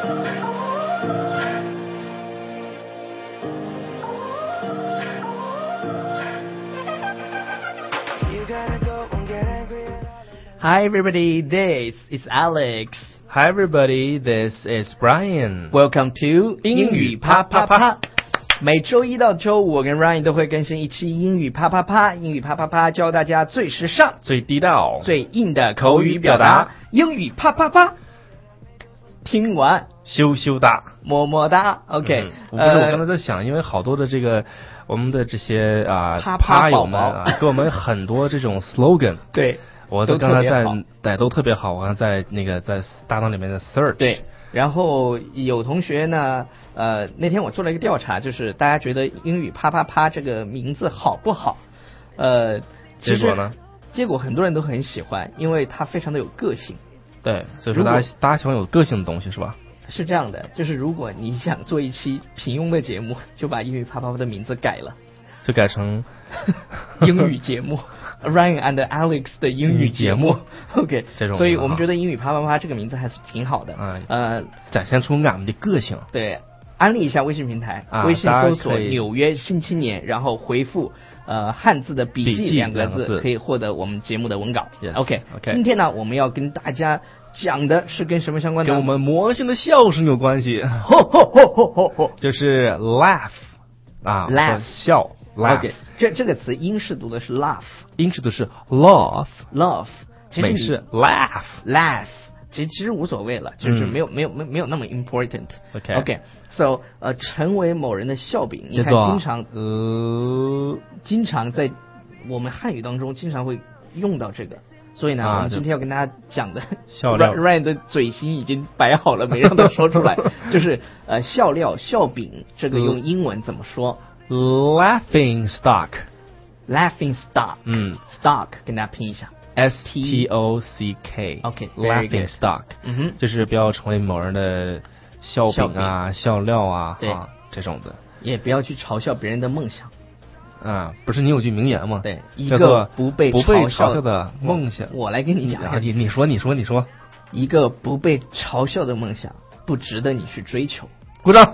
Hi everybody, this is Alex. Hi everybody, this is Brian. Welcome to 英语啪啪啪。每周一到周五，我跟 Ryan 都会更新一期英语啪啪啪。英语啪啪啪，教大家最时尚、 最地道、 最硬的口语表达。英语啪啪啪，听完羞羞哒， 么么哒。OK， 不是我刚才在想，因为好多的这个我们的这些啪友们给我们很多这种 slogan。 对。 我都刚才都特别好，我刚才在大脑里面的 search。对， 然后有同学呢，那天我做了一个调查，就是大家觉得英语啪啪啪这个名字好不好？ 结果呢？ 结果很多人都很喜欢，因为它非常的有个性。 对，所以说大家喜欢有个性的东西是吧？ 是这样的，就是如果你想做一期平庸的节目，就把英语啪啪啪的名字改了， 就改成英语节目。Ryan and Alex 的英语节目 ，OK， 所以我们觉得英语啪啪啪这个名字还是挺好的， 展现出俺们的个性。 对，安利一下微信平台，微信搜索纽约新青年，然后回复汉字的笔记两个字，可以获得我们节目的文稿。OK， 今天呢，我们要跟大家讲的是跟什么相关的？ 跟我们魔性的笑声有关系，就是 laugh ，laugh 笑 ，laugh。 这个词英式读的是 laugh， 英式读是 love， 美式 laugh， 其实无所谓了，就是没有那么 important。OK，so 成为某人的笑柄，你看经常在我们汉语当中经常会用到这个，所以呢，我们今天要跟大家讲的笑料 ，Ryan 的嘴型已经摆好了，没让他说出来，就是笑料笑柄，这个用英文怎么说 ？Laughing stock， stock 跟大家拼一下 ，stock，OK，laughing stock， 就是不要成为某人的笑柄啊、笑料啊，这种的， 也不要去嘲笑别人的梦想。 不是你有句名言吗？ 对，一个不被嘲笑的梦想。 我来跟你讲， 你说， 一个不被嘲笑的梦想，不值得你去追求。 鼓掌。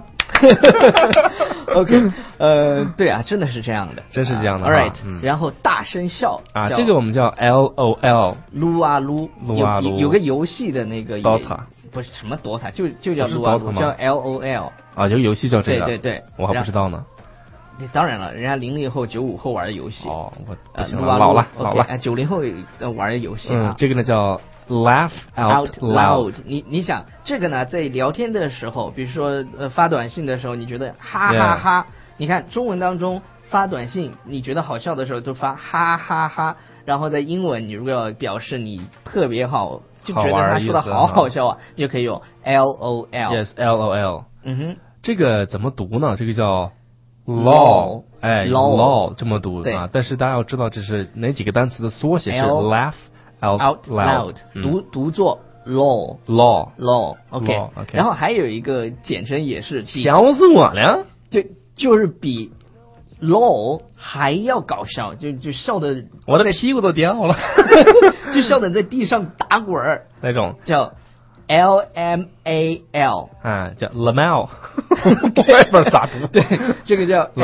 OK， 对啊，真的是这样的， 真是这样的。 All right，然后大声笑这个我们叫 LOL， 撸啊撸，有个游戏的那个 Dota， 不是什么 Dota， 就叫撸啊撸，叫 LOL 有游戏叫这个， 对， 我还不知道呢。 当然了，人家00后、95后玩的游戏我不行了，老了 ，90后玩的游戏这个呢叫 Laugh out loud。 你想这个呢，在聊天的时候，比如说发短信的时候，你觉得哈哈哈，你看中文当中发短信，你觉得好笑的时候都发哈哈哈，然后在英文你如果要表示你特别好，就觉得他说的好笑啊，你就可以用 LOL。Yes LOL。这个怎么读呢？这个叫 lol， lol 这么读但是大家要知道这是哪几个单词的缩写，是 laugh out loud， 读作 law。OK， 然后还有一个简称也是笑死我了， 就是比 law 还要搞笑，就笑的我的屁股都掉了， 就笑的在地上打滚儿那种， 叫LMAL， 叫 Lamel， 我不知道咋读。 对，这个叫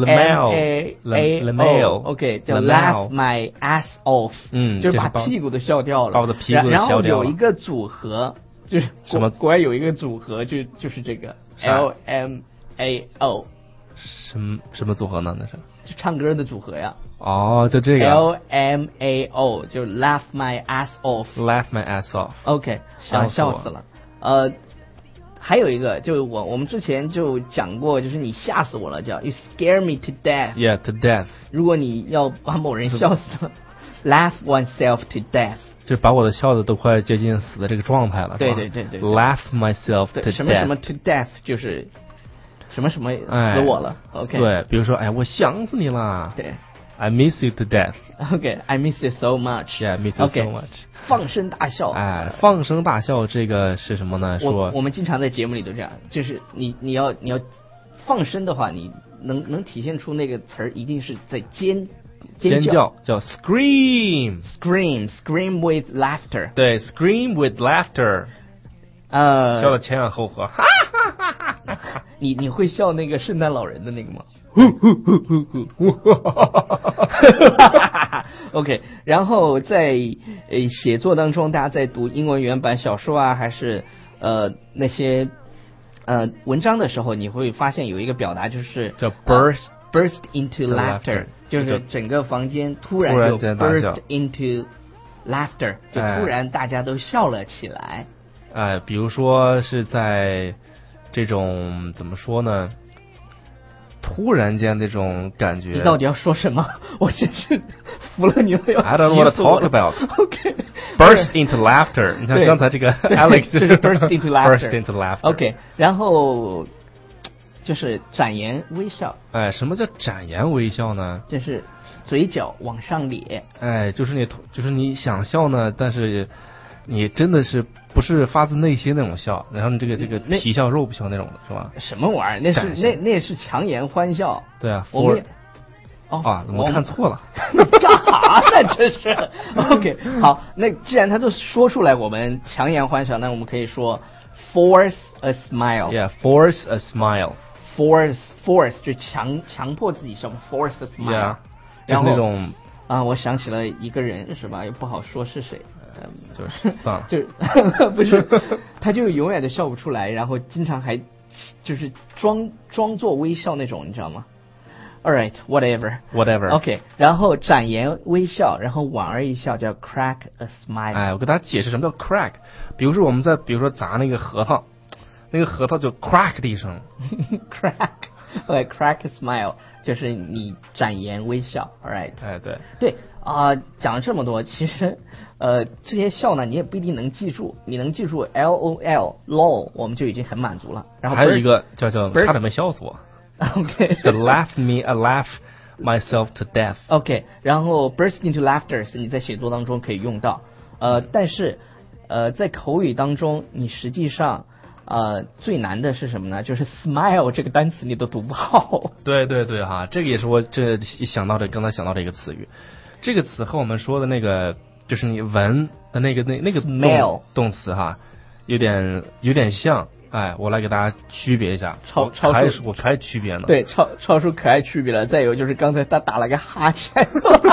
LMAL，OK， 叫 Laugh my ass off， 就是把屁股都笑掉了， 把我的屁股都笑掉了。 然后有一个组合，就是什么？ 国外有一个组合，就是这个 LMAO， 什么组合呢？那是就唱歌的组合呀。 就这个 LMAO， 就 Laugh my ass off。Laugh my ass off。OK， 笑死了。还有一个，就我们之前就讲过，就是你吓死我了，叫 You scare me to death。Yeah， to death。 如果你要把某人笑死了，laugh oneself to death， 就把我的笑的都快接近死的这个状态了。 对。 Laugh myself to death。 什么 to death 就是什么死我了。OK。 对，比如说，我想死你了。 对。 I miss you to death. Okay, I miss you so much. Yeah, I miss you so much. 放声大笑。 放声大笑这个是什么呢？ 我们经常在节目里都这样，就是你要放声的话，你能体现出那个词儿，一定是在尖叫， 叫 scream with laughter。 对 ，scream with laughter。 笑的前仰后合，哈哈哈哈哈。 你会笑那个圣诞老人的那个吗？OK， 然后在写作当中，大家在读英文原版小说啊，还是那些文章的时候，你会发现有一个表达就是叫 burst into laughter， 就是整个房间突然就 burst into laughter， 就突然大家都笑了起来。 比如说是在这种怎么说呢？突然间那种感觉， 你到底要说什么？我真是服了你了 ！I don't want to talk about. OK, burst into laughter. 你看刚才这个 Alex 就是 burst into laughter. burst into laughter. OK， 然后就是展颜微笑。 什么叫展颜微笑呢？ 就是嘴角往上咧。 就是你想笑呢，但是你真的是不是发自内心那种笑，然后你这个皮笑肉不笑那种的是吧？ 什么玩意儿？那是强颜欢笑。 对啊， 我们我看错了。 干啥呢？这是 OK。好，那既然他都说出来，我们强颜欢笑，那我们可以说 force a smile。 force a smile。 force 就强迫自己笑 force a smile。 然后那种我想起了一个人是吧？又不好说是谁。 就是算了， 就不是，他就永远都笑不出来，然后经常还就是装作微笑那种，你知道吗 ？All right, whatever. OK， 然后展颜微笑，然后莞尔一笑叫 crack a smile。 我给大家解释什么叫 crack。比如说我们砸那个核桃，那个核桃就 crack 的一声 ，crack a smile 就是你展颜微笑 ，All right。对讲了这么多，其实这些笑呢，你也不一定能记住，你能记住 LOL 我们就已经很满足了。然后还有一个叫差点没笑死我。 OK， 就 laugh me, I laugh myself to death。 OK， 然后 burst into laughter 是你在写作当中可以用到，但是在口语当中，你实际上最难的是什么呢？就是 smile 这个单词你都读不好。 对哈，这个也是我刚才想到的一个词语。这个词和我们说的那个就是你闻的那个 smell 动词哈，有点像。我来给大家区别一下。我可爱区别呢。 对，超叔可爱区别了。再有就是刚才他打了个哈欠。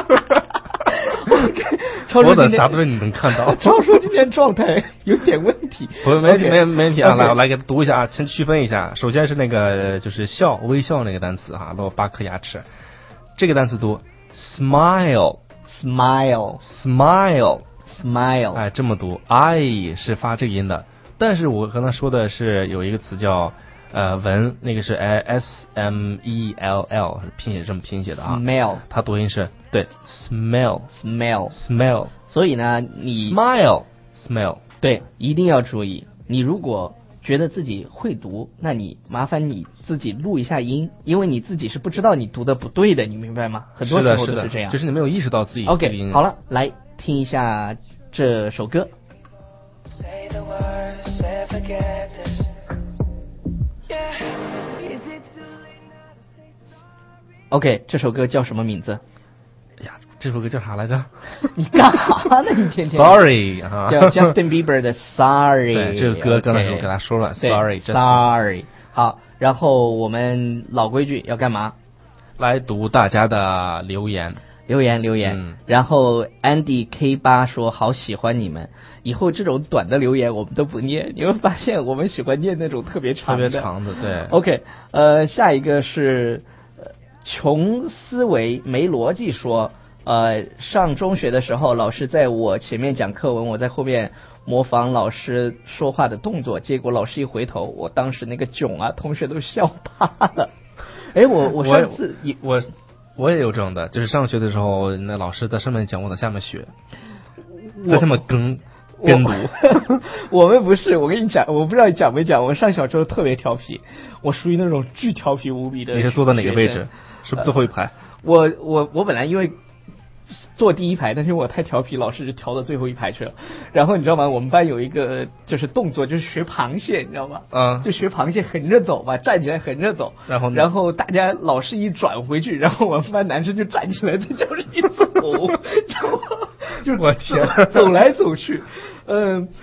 我等啥不是你能看到？ 超叔今天状态有点问题。 没问题啊！来，我来给他读一下，先区分一下。首先是那个就是微笑那个单词哈，露8颗牙齿，这个单词读 smile。这么读 ，I 是发这个音的。但是我刚才说的是有一个词叫闻，那个是 SMELL 是这么拼写的啊。 smell 它读音是对 smell。 所以呢，你 smile 对，一定要注意。你如果觉得自己会读，那你麻烦你自己录一下音，因为你自己是不知道你读的不对的，你明白吗？很多时候都是这样， 就是你没有意识到自己。 OK， 好了，来听一下这首歌。OK， 这首歌叫什么名字？ 这首歌叫啥来着？ 你干啥呢？你天天 Sorry 叫 Justin Bieber 的 Sorry。 对，这个歌刚才我给他说了 Sorry。好，然后我们老规矩要干嘛？ 来读大家的留言。 然后 Andy K8 说好喜欢你们，以后这种短的留言我们都不念，你会发现我们喜欢念那种特别长的。 对。 OK， 下一个是穷思维没逻辑说，上中学的时候，老师在我前面讲课文，我在后面模仿老师说话的动作，结果老师一回头，我当时那个囧啊，同学都笑趴了。我上次我也有这种的，就是上学的时候，那老师在上面讲，我在下面学，在下面跟读。 我们不是，我跟你讲，我不知道你讲没讲，我上小时候特别调皮，我属于那种巨调皮无比的。 你是坐在哪个位置？是不是最后一排？ 我本来因为坐第一排，但是我太调皮，老师就调到最后一排去了。然后你知道吗？我们班有一个就是动作，就是学螃蟹，你知道吗？就学螃蟹横着走吧，站起来横着走。然后大家老师一转回去，然后我们班男生就站起来，这就是一走，知道吗？就是我天， 走来走去。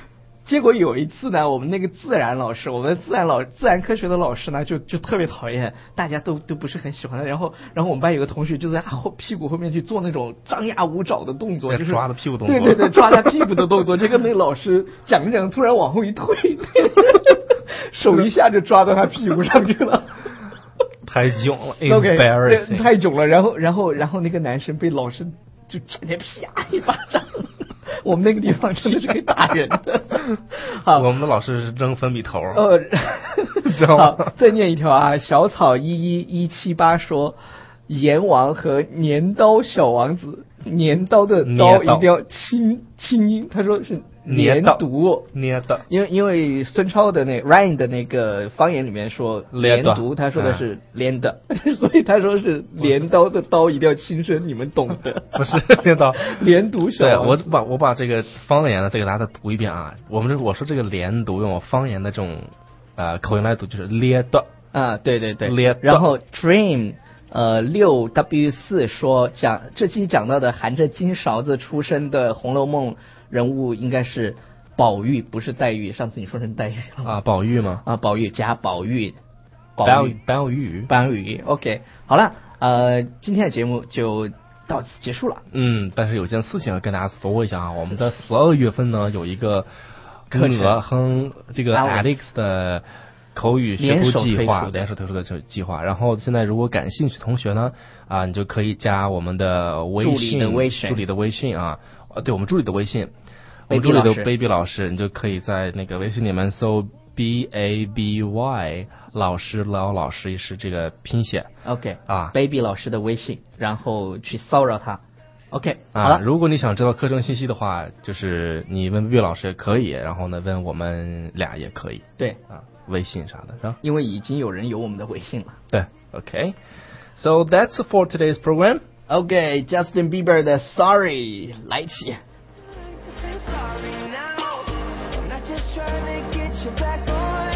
结果有一次呢，我们那个自然老师，我们自然科学的老师呢，就特别讨厌，大家都不是很喜欢的。然后我们班有个同学就在屁股后面去做那种张牙舞爪的动作，就是抓他屁股动作。 对，抓他屁股的动作。这个那个老师讲着讲着突然往后一退，手一下就抓到他屁股上去了。 太囧了 ，embarrassing， 太囧了。然后那个男生被老师就直接啪一巴掌。我们那个地方真的是可以打人的。好， 我们的老师是扔粉笔头。 知道吗？好，再念一条啊，小草11178说，阎王和镰刀小王子，镰刀的刀一定要清音，他说是连读，因为孙超的那 Ryan 的那个方言里面说连读，他说的是连的，所以他说是镰刀的刀一定要轻声，你们懂的。 不是镰刀， 连读小王子。 对，我把这个方言的再给大家读一遍啊。我说这个连读用我方言的这种口音来读就是咧的啊，对， 咧。 然后 Dream 6W4 说这期讲到的含着金勺子出生的《红楼梦》人物应该是宝玉，不是黛玉。上次你说成黛玉啊，宝玉吗？ 啊，宝玉加宝玉。OK， 好了，今天的节目就到此结束了。 但是有件事情要跟大家说一下啊，我们在12月份呢有一个我和这个 Alex 的口语学徒计划联手推出的这计划，然后现在如果感兴趣的同学呢你就可以加我们的微信助理的微信啊，对，我们助理的微信，我们助理的 Baby 老师，你就可以在那个微信里面搜 BABY 老师是这个拼写 OK Baby 老师的微信，然后去骚扰他。OK 好了， 如果你想知道课程信息的话，就是你问 Baby 老师也可以，然后呢问我们俩也可以。 对微信啥的是吧？ 因为已经有人有我们的微信了。 对 OK So that's for today's program. OK Justin Bieber 的 Sorry 来起。 Sorry now, not just trying to get you back on.